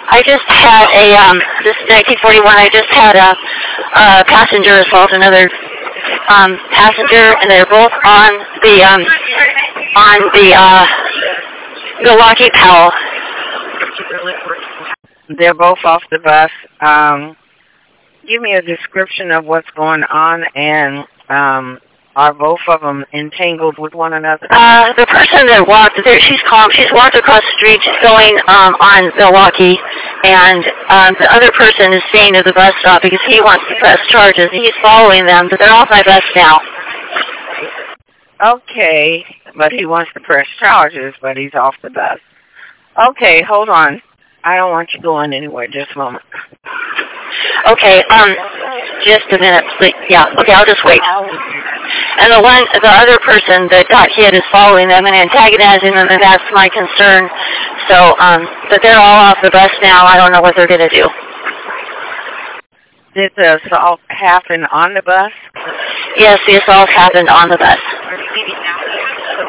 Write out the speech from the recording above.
I just had this is 1941, I just had a passenger assault another passenger, and they're both on the Milwaukee Powell. They're both off the bus. Give me a description of what's going on, and are both of them entangled with one another? The person that walked there, she's calm. She's walked across the street. She's going on Milwaukee, and the other person is staying at the bus stop because he wants to press charges. He's following them, but they're off my bus now. Okay, but he wants to press charges, but he's off the bus. Okay, hold on. I don't want you going anywhere. Just a moment. Okay, just a minute, please. Yeah, okay, I'll just wait. And the other person that got hit is following them and antagonizing them, and that's my concern. So, but they're all off the bus now. I don't know what they're going to do. Did the assault happen on the bus? Yes, the assault happened on the bus.